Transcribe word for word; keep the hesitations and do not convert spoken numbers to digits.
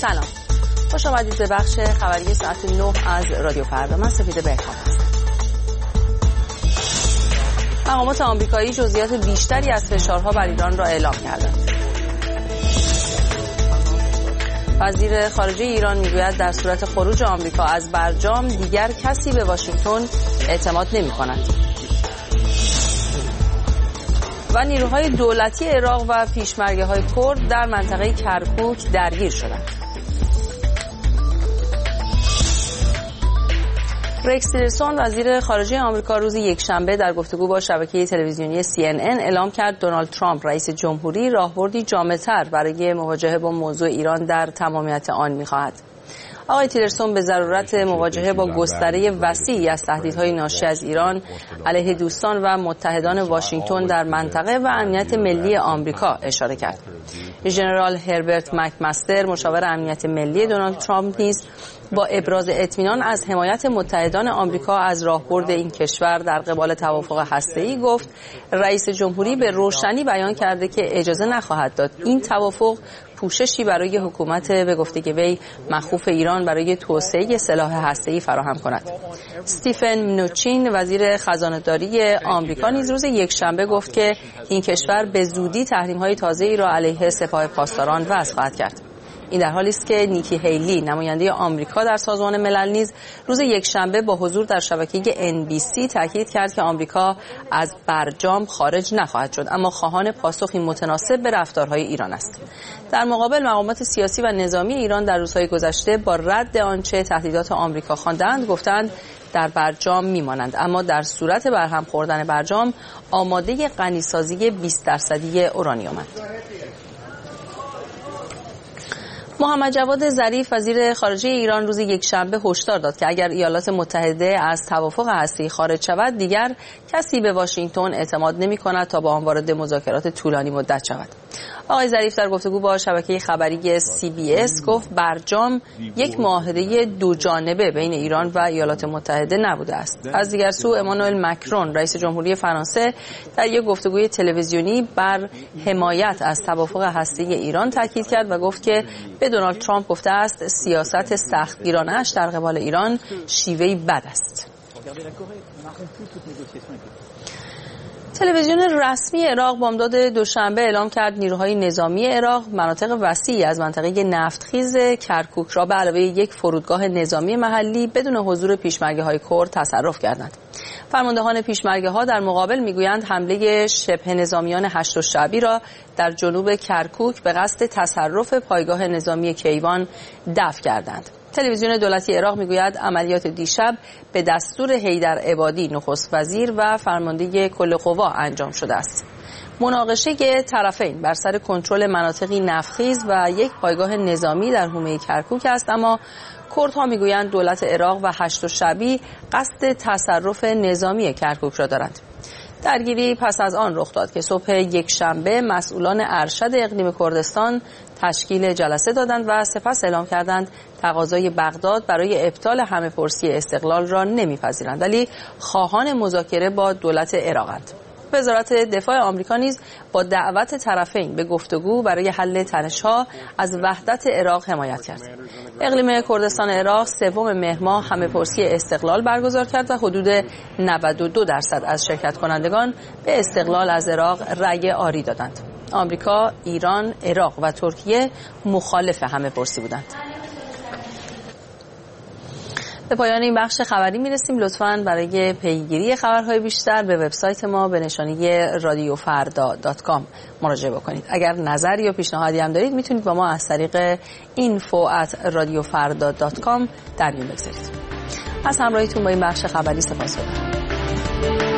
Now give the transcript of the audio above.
سلام، خوش آمدید به بخش خبری ساعت نه از رادیو فردا. من سپیده بهکام هستم. مقامات آمریکایی جزئیات بیشتری از فشارها بر ایران را اعلام کردند. وزیر خارجه ایران میگوید در صورت خروج آمریکا از برجام دیگر کسی به واشنگتن اعتماد نمی‌کند. و نیروهای دولتی عراق و پیشمرگه‌های کرد در منطقه کرکوک درگیر شدند. رکس تیلرسون وزیر خارجه آمریکا روز یکشنبه در گفتگو با شبکه تلویزیونی سی ان ان اعلام کرد دونالد ترامپ رئیس جمهوری راهبردی جامع‌تر برای مواجهه با موضوع ایران در تمامیت آن می‌خواهد. آقای تیلرسون به ضرورت مواجهه با گستره وسیعی از تهدیدهای ناشی از ایران علیه دوستان و متحدان واشنگتن در منطقه و امنیت ملی آمریکا اشاره کرد. ژنرال هربرت مکمستر مشاور امنیت ملی دونالد ترامپ نیز با ابراز اطمینان از حمایت متحدان آمریکا از راهبرد این کشور در قبال توافق هسته‌ای گفت رئیس جمهوری به روشنی بیان کرده که اجازه نخواهد داد این توافق پوششی برای حکومت به گفته وی مخوف ایران برای توسعه سلاح هسته‌ای فراهم کند. استیفن منوچین وزیر خزانه‌داری آمریکا نیز روز یکشنبه گفت که این کشور به زودی تحریم‌های تازه‌ای را علیه سپاه پاسداران وضع خواهد کرد. این در حالی است که نیکی هیلی نماینده آمریکا در سازمان ملل نیز روز یکشنبه با حضور در شبکه ان بی سی تاکید کرد که آمریکا از برجام خارج نخواهد شد، اما خواهان پاسخی متناسب به رفتارهای ایران است. در مقابل مقامات سیاسی و نظامی ایران در روزهای گذشته با رد آنچه تهدیدات آمریکا خواندند گفتند در برجام میمانند، اما در صورت برهم خوردن برجام آماده غنیسازی بیست درصدی اورانیومند. محمد جواد ظریف وزیر خارجه ایران روز یکشنبه هشدار داد که اگر ایالات متحده از توافق هسته‌ای خارج شود دیگر کسی به واشنگتن اعتماد نمی‌کند تا با آن وارد مذاکرات طولانی مدت شود. آقای ظریف در گفتگو با شبکه خبری سی بی اس گفت برجام یک معاهده دو جانبه بین ایران و ایالات متحده نبوده است. از دیگر سو امانوئل مکرون رئیس جمهوری فرانسه در یک گفتگوی تلویزیونی بر حمایت از توافق هسته‌ای ایران تاکید کرد و گفت که به دونالد ترامپ گفته است سیاست سختگیرانه‌اش در قبال ایران شیوهی بد است. تلویزیون رسمی عراق بامداد دوشنبه اعلام کرد نیروهای نظامی عراق مناطق وسیعی از منطقه نفتخیز کرکوک را به علاوه یک فرودگاه نظامی محلی بدون حضور پیشمرگه‌های کرد تصرف کردند. فرماندهان پیشمرگه‌ها در مقابل میگویند حمله شبه نظامیان هشت شعبی را در جنوب کرکوک به قصد تصرف پایگاه نظامی کیوان دفع کردند. تلویزیون دولتی عراق میگوید عملیات دیشب به دستور حیدر عبادی نخست وزیر و فرمانده کل قوا انجام شده است. مناقشه طرفین بر سر کنترل مناطقی نفتخیز و یک پایگاه نظامی در حومه کرکوک است، اما کردها میگویند دولت عراق و هشت شعبی قصد تصرف نظامی کرکوک را دارند. درگیری پس از آن رخ داد که صبح یکشنبه مسئولان ارشد اقلیم کردستان تشکیل جلسه دادند و سپس اعلام کردند تقاضای بغداد برای ابطال همه‌پرسی استقلال را نمیپذیرند، ولی خواهان مذاکره با دولت عراقند. وزارت دفاع آمریکا نیز با دعوت طرفین به گفتگو برای حل تنش‌ها از وحدت عراق حمایت کرد. اقلیم کردستان عراق سوم مهر ماه همه‌پرسی استقلال برگزار کرد و حدود نود و دو درصد از شرکت کنندگان به استقلال از عراق رأی آری دادند. آمریکا، ایران، عراق و ترکیه مخالف همه‌پرسی بودند. به پایان این بخش خبری میرسیم. لطفاً برای پیگیری خبرهای بیشتر به وبسایت ما به نشانی رادیو فردا دات کام مراجعه بکنید. اگر نظری یا پیشنهادی هم دارید میتونید با ما از طریق اینفو ات رادیو فردا دات کام در میون بگذارید. از همراهیتون با این بخش خبری سپاسگزارم.